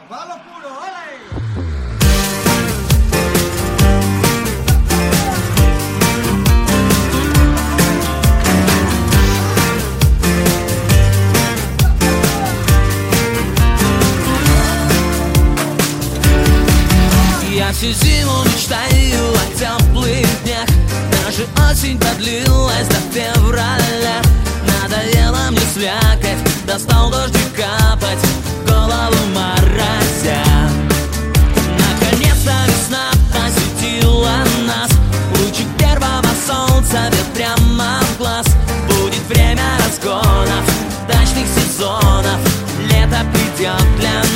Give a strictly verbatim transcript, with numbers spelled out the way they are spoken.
Я всю зиму мечтаю о теплых днях. Даже осень продлилась до февраля. Надоело мне слякоть, достал дождик капать, голову морозя. Наконец-то весна осветила нас. Лучик первого солнца бьет прямо в глаз. Будет время разгонов, дачных сезонов. Лето придет для нас.